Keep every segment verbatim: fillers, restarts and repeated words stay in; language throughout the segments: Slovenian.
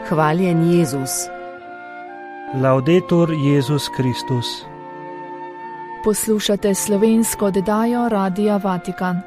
Hvaljen Jezus. Laudetur Jezus Kristus. Poslušate slovensko oddajo Radia Vatikan.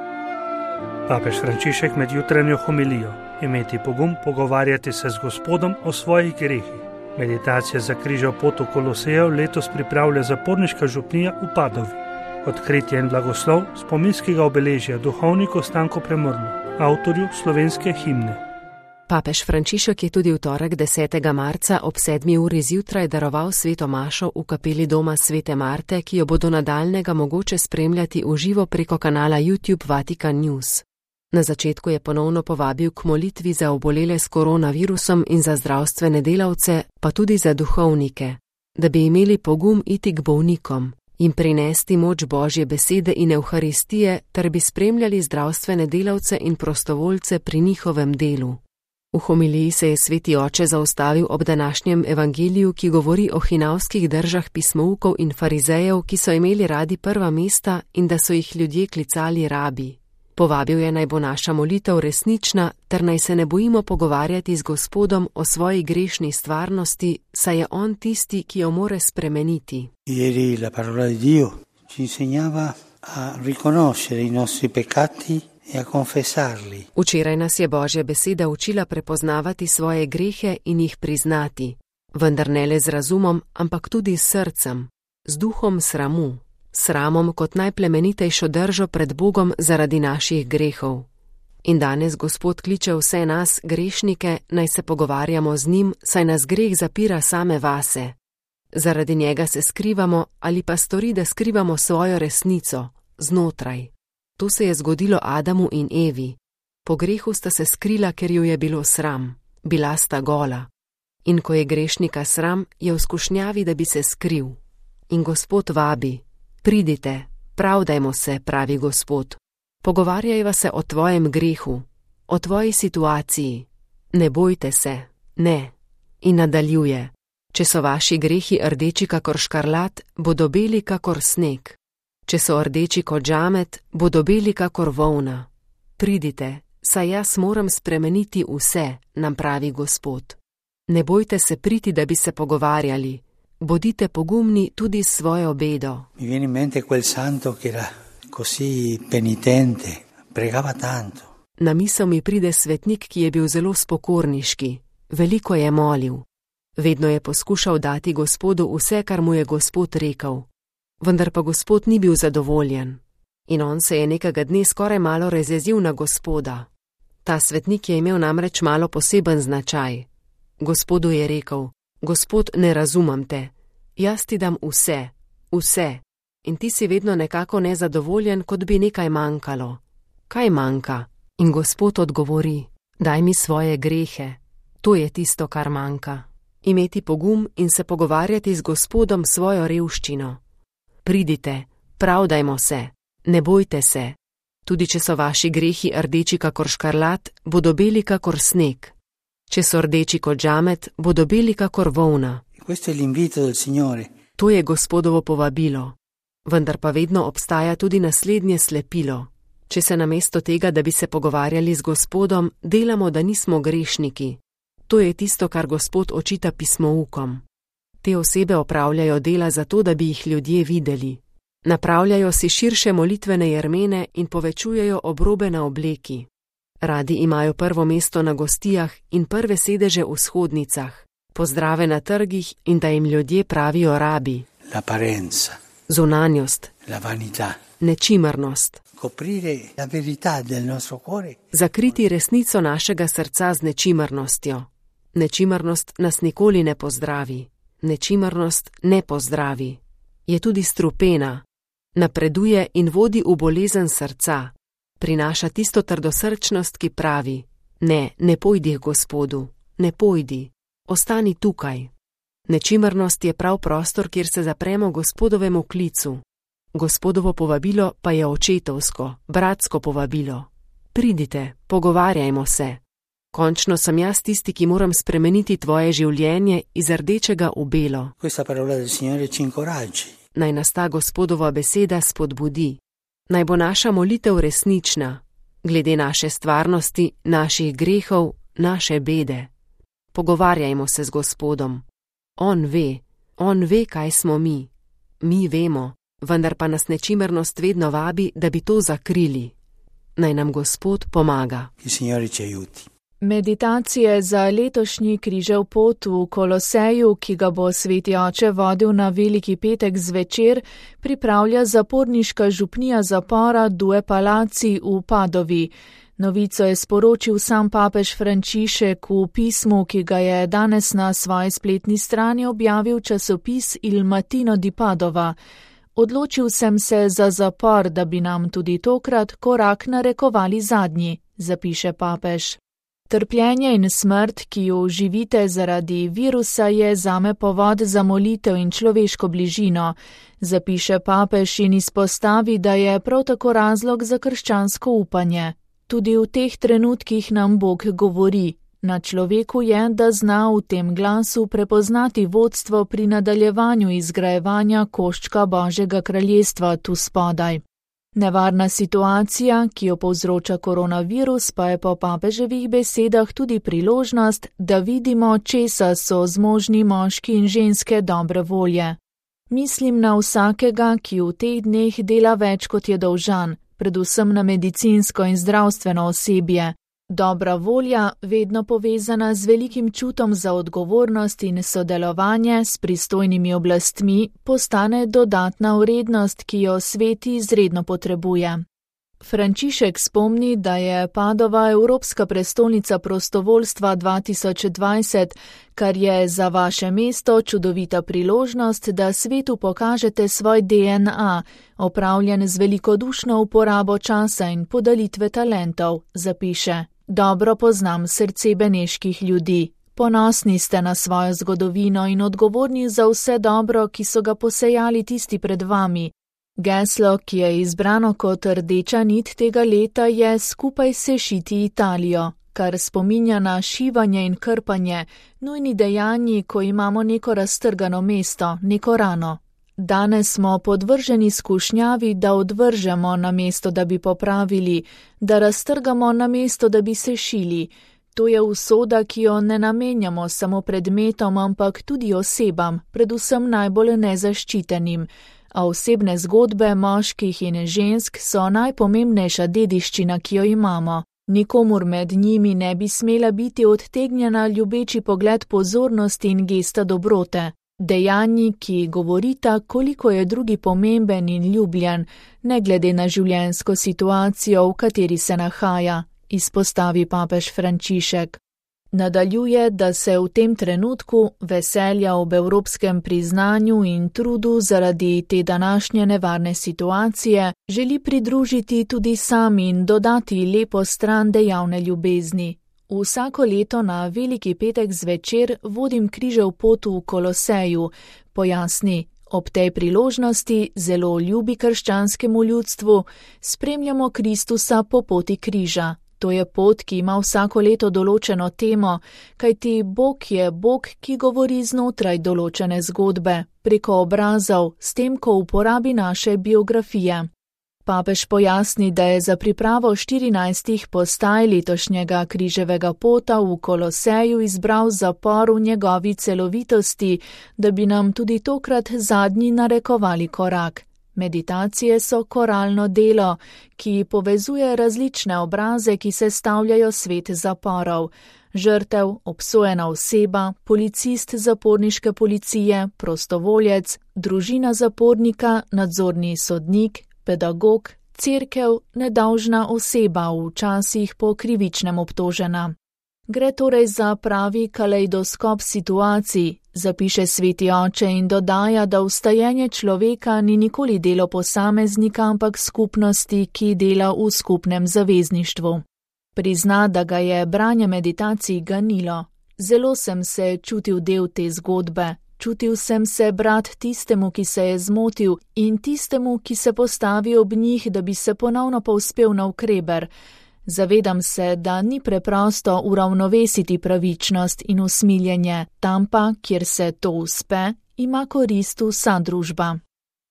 Papež Frančišek med jutranjo homilijo: imeti pogum pogovarjati se z Gospodom o svojih grehih. Meditacija za križev pot v Kolosejev letos pripravlja zaporniška župnija v Padovi. Odkritje in blagoslov spominskega obeležja duhovniku Stanku Premrlu, avtorju slovenske himne. Papež Frančišek je tudi v torek desetega marca ob sedmi uri zjutraj daroval sveto mašo v kapeli doma svete Marte, ki jo bo do nadaljnega mogoče spremljati v živo preko kanala YouTube Vatikan News. Na začetku je ponovno povabil k molitvi za obolele s koronavirusom in za zdravstvene delavce, pa tudi za duhovnike, da bi imeli pogum iti k bolnikom, jim prinesti moč Božje besede in Evharistije, ter bi spremljali zdravstvene delavce in prostovoljce pri njihovem delu. V homiliji se je sveti oče zaustavil ob današnjem evangeliju, ki govori o hinavskih držah pismoukov in farizejev, ki so imeli radi prva mesta in da so jih ljudje klicali rabi. Povabil je, naj bo naša molitev resnična, ter naj se ne bojimo pogovarjati z Gospodom o svoji grešni stvarnosti, saj je On tisti, ki jo more spremeniti. Ieri la parola di Dio ci insegnava a riconoscere i nostri peccati e a confessarli. Včeraj nas je Božja beseda učila prepoznavati svoje grehe in jih priznati, vendar ne le z razumom, ampak tudi s srcem, z duhom sramu, sramom kot najplemenitejšo držo pred Bogom zaradi naših grehov. In danes Gospod kliče vse nas, grešnike, naj se pogovarjamo z njim, saj nas greh zapira same vase. Zaradi njega se skrivamo ali pa stori, da skrivamo svojo resnico, znotraj. To se je zgodilo Adamu in Evi. Po grehu sta se skrila, ker ju je bilo sram, bila sta gola. In ko je grešnika sram, je v skušnjavi, da bi se skril. In Gospod vabi: pridite, pravdajmo se, pravi Gospod. Pogovarjajva se o tvojem grehu, o tvoji situaciji. Ne bojte se, ne. In nadaljuje: če so vaši grehi rdeči kakor škarlat, bodo beli kakor sneg. Če so rdeči kot žamet, bodo beli kakor volna. Pridite, saj jaz moram spremeniti vse, nam pravi Gospod. Ne bojte se priti, da bi se pogovarjali. Bodite pogumni tudi s svojo bedo. Mi viene in mente quel santo che era così penitente, pregava tanto. Na misel mi pride svetnik, ki je bil zelo spokorniški, veliko je molil. Vedno je poskušal dati Gospodu vse, kar mu je Gospod rekel. Vendar pa Gospod ni bil zadovoljen. In on se je nekega dne skoraj malo razjezil na Gospoda. Ta svetnik je imel namreč malo poseben značaj. Gospodu je rekel: Gospod, ne razumem te. Jaz ti dam vse, vse. In ti si vedno nekako nezadovoljen, kot bi nekaj manjkalo. Kaj manjka? In Gospod odgovori: daj mi svoje grehe. To je tisto, kar manjka. Imeti pogum in se pogovarjati z Gospodom svojo revščino. Pridite, pravdajmo se, ne bojte se. Tudi če so vaši grehi rdeči kakor škarlat, bodo beli kakor sneg. Če so rdeči kot žamet, bodo beli kakor volna. To je Gospodovo povabilo. Vendar pa vedno obstaja tudi naslednje slepilo. Če se namesto tega, da bi se pogovarjali z Gospodom, delamo, da nismo grešniki. To je tisto, kar Gospod očita pismoukom. Te osebe opravljajo dela zato, da bi jih ljudje videli. Napravljajo si širše molitvene jermene in povečujejo obrobe na obleki. Radi imajo prvo mesto na gostijah in prve sedeže v shodnicah, pozdrave na trgih in da jim ljudje pravijo rabi. L'apparenza. Zunanjost. La vanità. Nečimrnost. Coprire la verità del nostro cuore. Zakriti resnico našega srca z nečimrnostjo. Nečimrnost nas nikoli ne pozdravi. Nečimrnost ne pozdravi. Je tudi strupena. Napreduje in vodi v bolezen srca. Prinaša tisto trdosrčnost, ki pravi: ne, ne pojdi k Gospodu, ne pojdi, ostani tukaj. Nečimrnost je prav prostor, kjer se zapremo Gospodovemu klicu. Gospodovo povabilo pa je očetovsko, bratsko povabilo. Pridite, pogovarjajmo se. Končno sem jaz tisti, ki moram spremeniti tvoje življenje iz rdečega v belo. Naj nas ta Gospodova beseda spodbudi. Naj bo naša molitev resnična, glede naše stvarnosti, naših grehov, naše bede. Pogovarjajmo se z Gospodom. On ve, on ve, kaj smo mi. Mi vemo, vendar pa nas nečimernost vedno vabi, da bi to zakrili. Naj nam Gospod pomaga. Meditacije za letošnji križev pot v Koloseju, ki ga bo sveti oče vodil na Veliki petek zvečer, pripravlja zaporniška župnija zapora Due Palazzi v Padovi. Novico je sporočil sam papež Frančišek v pismu, ki ga je danes na svoji spletni strani objavil časopis Il Mattino di Padova. Odločil sem se za zapor, da bi nam tudi tokrat korak narekovali zadnji, zapiše papež. Trpljenje in smrt, ki jo živite zaradi virusa, je zame povod za molitev in človeško bližino, zapiše papež in izpostavi, da je prav tako razlog za krščansko upanje. Tudi v teh trenutkih nam Bog govori. Na človeku je, da zna v tem glasu prepoznati vodstvo pri nadaljevanju izgrajevanja koščka Božjega kraljestva tu spodaj. Nevarna situacija, ki jo povzroča koronavirus, pa je po papeževih besedah tudi priložnost, da vidimo, česa so zmožni moški in ženske dobre volje. Mislim na vsakega, ki v teh dneh dela več kot je dolžan, predvsem na medicinsko in zdravstveno osebje. Dobra volja, vedno povezana z velikim čutom za odgovornost in sodelovanje s pristojnimi oblastmi, postane dodatna vrednost, ki jo svet izredno potrebuje. Frančišek spomni, da je Padova evropska prestolnica prostovoljstva dva tisoč dvajset, kar je za vaše mesto čudovita priložnost, da svetu pokažete svoj D N A, opravljen z velikodušno uporabo časa in podalitve talentov, zapiše. Dobro poznam srce beneških ljudi. Ponosni ste na svojo zgodovino in odgovorni za vse dobro, ki so ga posejali tisti pred vami. Geslo, ki je izbrano kot rdeča nit tega leta, je skupaj sešiti Italijo, kar spominja na šivanje in krpanje, nujni dejanji, ko imamo neko raztrgano mesto, neko rano. Danes smo podvrženi skušnjavi, da odvržemo namesto, da bi popravili, da raztrgamo namesto, da bi sešili. To je usoda, ki jo ne namenjamo samo predmetom, ampak tudi osebam, predvsem najbolj nezaščitenim. A osebne zgodbe moških in žensk so najpomembnejša dediščina, ki jo imamo. Nikomur med njimi ne bi smela biti odtegnjena ljubeči pogled pozornosti in gesta dobrote. Dejanji, ki govorita, koliko je drugi pomemben in ljubljen, ne glede na življenjsko situacijo, v kateri se nahaja, izpostavi papež Frančišek. Nadaljuje, da se v tem trenutku veselja ob evropskem priznanju in trudu zaradi te današnje nevarne situacije želi pridružiti tudi sam in dodati lepo stran dejavne ljubezni. Vsako leto na Veliki petek zvečer vodim križev pot v Koloseju, pojasni. Ob tej priložnosti, zelo ljubi krščanskemu ljudstvu, spremljamo Kristusa po poti križa. To je pot, ki ima vsako leto določeno temo, kajti Bog je Bog, ki govori znotraj določene zgodbe, preko obrazov, s tem, ko uporabi naše biografije. Papež pojasni, da je za pripravo štirinajstih postaj letošnjega križevega pota v Koloseju izbral zapor v njegovi celovitosti, da bi nam tudi tokrat zadnji narekovali korak. Meditacije so koralno delo, ki povezuje različne obraze, ki sestavljajo svet zaporov. Žrtev, obsojena oseba, policist zaporniške policije, prostovoljec, družina zapornika, nadzorni sodnik, pedagog, cerkev, nedolžna oseba, včasih po krivičnem obtožena. Gre torej za pravi kaleidoskop situacij, zapiše sveti oče in dodaja, da vstajenje človeka ni nikoli delo posameznika, ampak skupnosti, ki dela v skupnem zavezništvu. Prizna, da ga je branje meditacij ganilo. Zelo sem se čutil del te zgodbe. Čutil sem se brat tistemu, ki se je zmotil, in tistemu, ki se postavi ob njih, da bi se ponovno povzpel navkreber. Zavedam se, da ni preprosto uravnovesiti pravičnost in usmiljenje, tam pa, kjer se to uspe, ima korist vsa družba.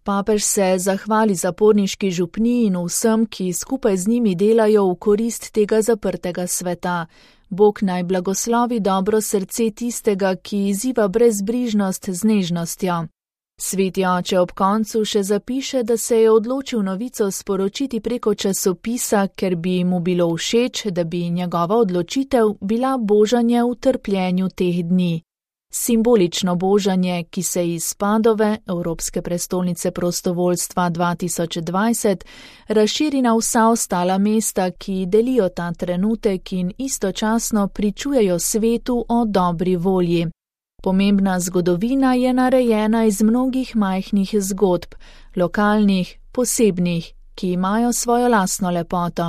Papež se zahvali zaporniški župniji in vsem, ki skupaj z njimi delajo v korist tega zaprtega sveta. Bog naj blagoslovi dobro srce tistega, ki izziva brezbrižnost z nežnostjo. Sveti oče ob koncu še zapiše, da se je odločil novico sporočiti preko časopisa, ker bi mu bilo všeč, da bi njegova odločitev bila božanje v trpljenju teh dni. Simbolično božanje, ki se iz Padove, Evropske prestolnice prostovoljstva dva tisoč dvajset, razširi na vsa ostala mesta, ki delijo ta trenutek in istočasno pričujejo svetu o dobri volji. Pomembna zgodovina je narejena iz mnogih majhnih zgodb, lokalnih, posebnih, ki imajo svojo lastno lepoto.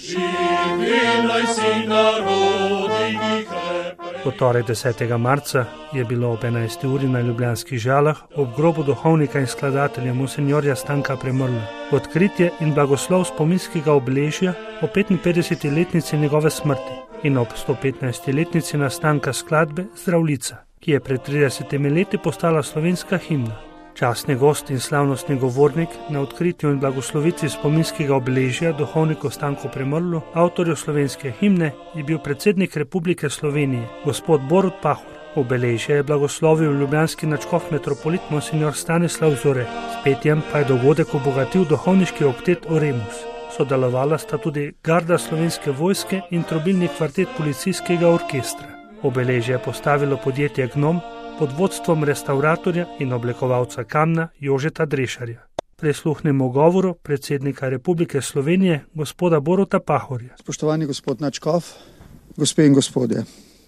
V torek desetega marca je bilo ob enajsti uri na ljubljanskih Žalah ob grobu duhovnika in skladatelja monsinjorja Stanka Premrla odkritje in blagoslov spominskega obeležja o petinpetdeseti letnici njegove smrti in ob sto petnajsti letnici nastanka skladbe Zdravljica, ki je pred tridesetimi leti postala slovenska himna. Častni gost in slavnostni govornik na odkritju in blagoslovici spominskega obeležja duhovniku Stanku Premrlu, avtorju slovenske himne, je bil predsednik Republike Slovenije, gospod Borut Pahor. Obeležje je blagoslovil ljubljanski nadškof metropolit monsinjor Stanislav Zore, s petjem pa je dogodek obogatil duhovniški oktet Oremus. Sodelovala sta tudi garda slovenske vojske in trobilni kvartet policijskega orkestra. Obeležje je postavilo podjetje Gnom pod vodstvom restauratorja in oblikovalca kamna Jožeta Drešarja. Prisluhnimo govoru predsednika Republike Slovenije, gospoda Boruta Pahorja. Spoštovani gospod nadškof, gospe in gospodje,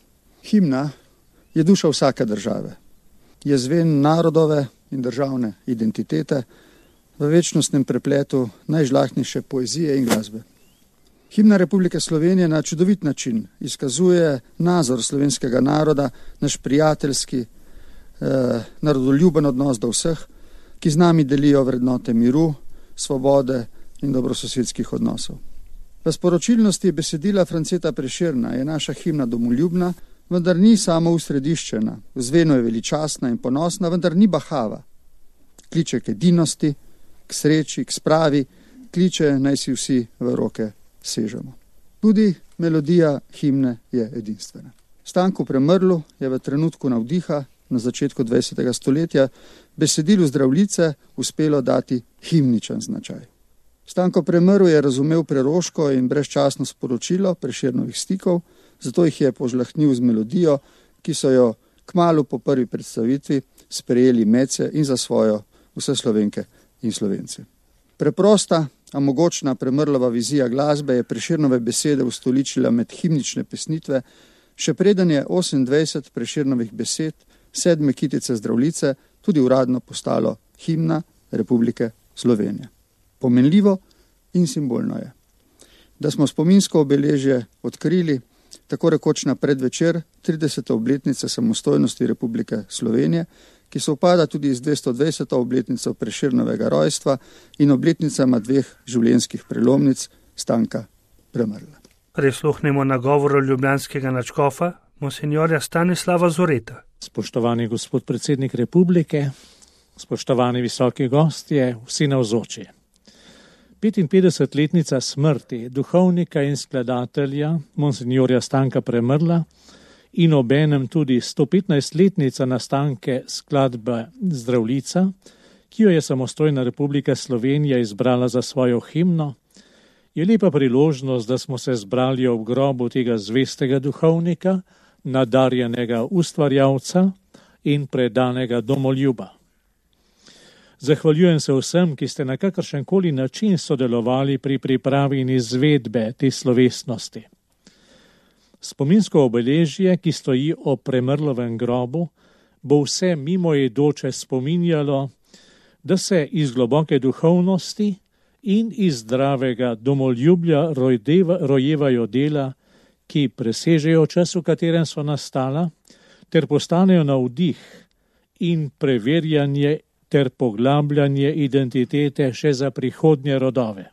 himna je duša vsake države. Je zven narodove in državne identitete v večnostnem prepletu najžlahtnejše poezije in glasbe. Himna Republike Slovenije na čudovit način izkazuje nazor slovenskega naroda, naš prijateljski, eh, narodoljuben odnos do vseh, ki z nami delijo vrednote miru, svobode in dobrososedskih odnosov. V sporočilnosti besedila Franceta Prešerna je naša himna domoljubna, vendar ni samo usrediščena, v zvenu je veličastna in ponosna, vendar ni bahava. Kliče k edinosti, k sreči, k spravi, kliče naj si vsi v roke sežemo. Tudi melodija himne je edinstvena. Stanku Premrlu je v trenutku navdiha na začetku dvajsetega stoletja besedilu Zdravljice uspelo dati himničen značaj. Stanko Premrl je razumel preroško in brezčasno sporočilo Prešernovih stikov, zato jih je požlahtnil z melodijo, ki so jo kmalu po prvi predstavitvi sprejeli Mece in za svojo vse Slovenke in Slovenci. Preprosta, a mogočna Premrlova vizija glasbe je Prešernove besede ustoličila med himnične pesnitve, še preden je osemindvajset Prešernovih besed, sedme kitice Zdravljice, tudi uradno postalo himna Republike Slovenije. Pomenljivo in simbolno je, da smo spominsko obeležje odkrili tako rekoč na predvečer tridesete obletnice samostojnosti Republike Slovenije, ki se upada tudi z dvesto dvajseto obletnico Prešernovega rojstva in obletnicama dveh življenjskih prelomnic Stanka Premrla. Prisluhnimo nagovoru ljubljanskega nadškofa, monsinjorja Stanislava Zoreta. Spoštovani gospod predsednik Republike, spoštovani visoki gostje, vsi navzoči. petinpetdesetletnica smrti duhovnika in skladatelja monsinjorja Stanka Premrla in obenem tudi sto petnajstletnica nastanke skladbe Zdravljica, ki jo je samostojna Republika Slovenija izbrala za svojo himno, je lepa priložnost, da smo se zbrali ob grobu tega zvestega duhovnika, nadarjenega ustvarjalca in predanega domoljuba. Zahvaljujem se vsem, ki ste na kakršenkoli način sodelovali pri pripravi in izvedbe te slovesnosti. Spominsko obeležje, ki stoji ob Premrlovem grobu, bo vse mimoidoče spominjalo, da se iz globoke duhovnosti in iz zdravega domoljubja rojdeva, rojevajo dela, ki presežejo čas, v katerem so nastala, ter postanejo navdih in preverjanje ter poglabljanje identitete še za prihodnje rodove.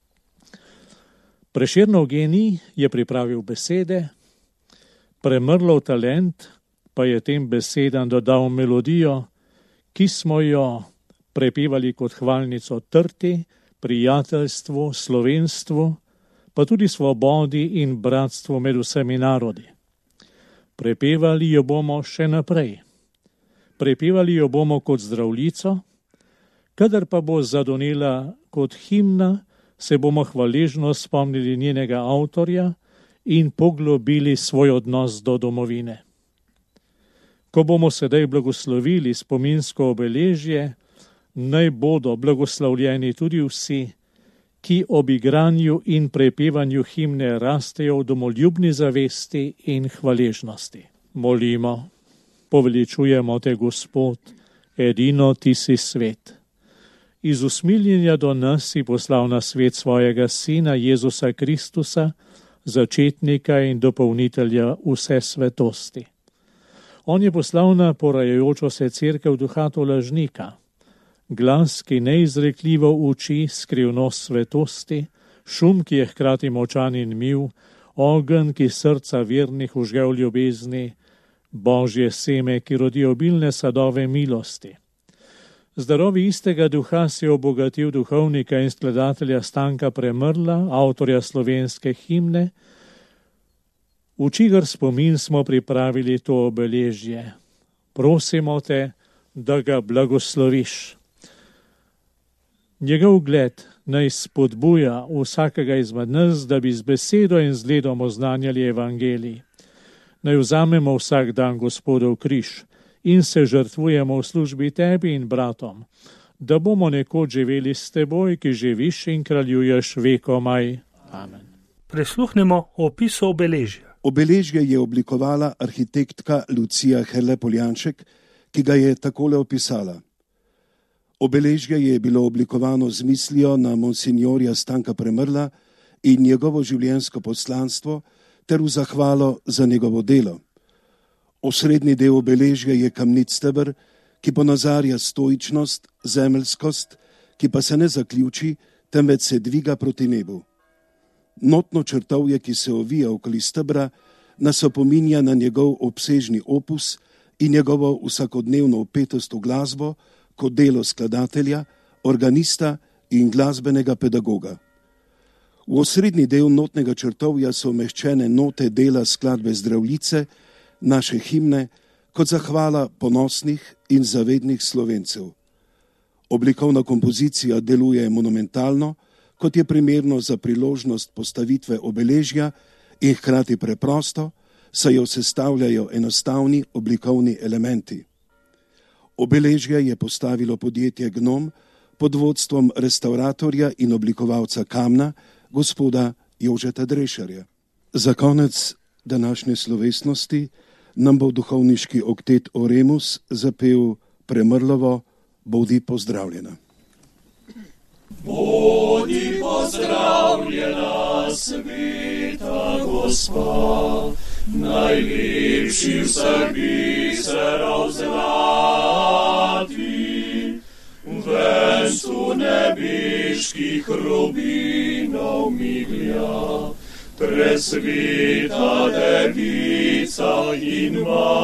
Prešernov genij je pripravil besede, Premrlov talent pa je tem besedam dodal melodijo, ki smo jo prepevali kot hvalnico trti, prijateljstvu, slovenstvu, pa tudi svobodi in bratstvu med vsemi narodi. Prepevali jo bomo še naprej. Prepevali jo bomo kot zdravljico, kadar pa bo zadonela kot himna, se bomo hvaležno spomnili njenega avtorja in poglobili svoj odnos do domovine. Ko bomo sedaj blagoslovili spominsko obeležje, naj bodo blagoslovljeni tudi vsi, ki ob igranju in prepevanju himne rastejo v domoljubni zavesti in hvaležnosti. Molimo, poveličujemo te, Gospod, edino ti si svet. Iz usmiljenja do nas si poslal na svet svojega Sina Jezusa Kristusa, začetnika in dopolnitelja vse svetosti. On je poslal na porajajočo se cerkev duha tolažnika, glas, ki neizrekljivo uči skrivnost svetosti, šum, ki je hkrati močan in mil, ogenj, ki srca vernih užge v ljubezni, Božje seme, ki rodi obilne sadove milosti. Zdarovi istega duha si obogatil duhovnika in skladatelja Stanka Premrla, avtorja slovenske himne, v čigar spomin smo pripravili to obeležje. Prosimo te, da ga blagosloviš. Njegov ugled naj spodbuja vsakega izmed nas, da bi z besedo in zgledom oznanjali evangelij. Naj vzamemo vsak dan Gospodov križ in se žrtvujemo v službi tebi in bratom, da bomo nekoč živeli s teboj, ki živiš in kraljuješ vekomaj. Amen. Prisluhnimo opisu obeležja. Obeležje je oblikovala arhitektka Lucija Herle Poljanček, ki ga je takole opisala. Obeležje je bilo oblikovano z mislijo na monsinjorja Stanka Premrla in njegovo življenjsko poslanstvo ter v zahvalo za njegovo delo. Osrednji del obeležja je kamnit steber, ki ponazarja stoičnost, zemeljskost, ki pa se ne zaključi, temveč se dviga proti nebu. Notno črtovje, ki se ovija okoli stebra, nas opominja na njegov obsežni opus in njegovo vsakodnevno vpetost v glasbo kot delo skladatelja, organista in glasbenega pedagoga. V osrednji del notnega črtovja so umeščene note dela skladbe Zdravljice, naše himne, kot zahvala ponosnih in zavednih Slovencev. Oblikovna kompozicija deluje monumentalno, kot je primerno za priložnost postavitve obeležja in hkrati preprosto, saj jo sestavljajo enostavni oblikovni elementi. Obeležje je postavilo podjetje Gnom pod vodstvom restavratorja in oblikovalca kamna, gospoda Jožeta Drešarja. Za konec današnje slovesnosti nam bo duhovniški oktet Oremus zapel Premrlovo Bodi pozdravljena. Bodi pozdravljena, sveta Gospa, najlepši vseh biserov zlati, v vencu nebeških rubinov miglja, presveta devica in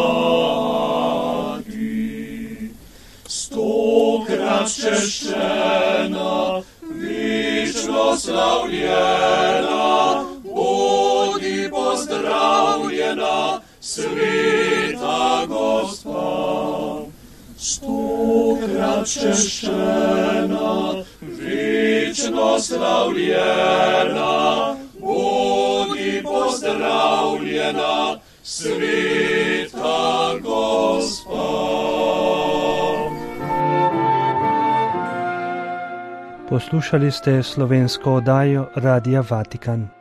mati. Stokrat češčena, večno slavljena, bodi pozdravljena, sveta Gospa. Stokrat češčena, večno slavljena, bodi pozdravljena, sveta Gospa. Poslušali ste slovensko oddajo Radia Vatikan.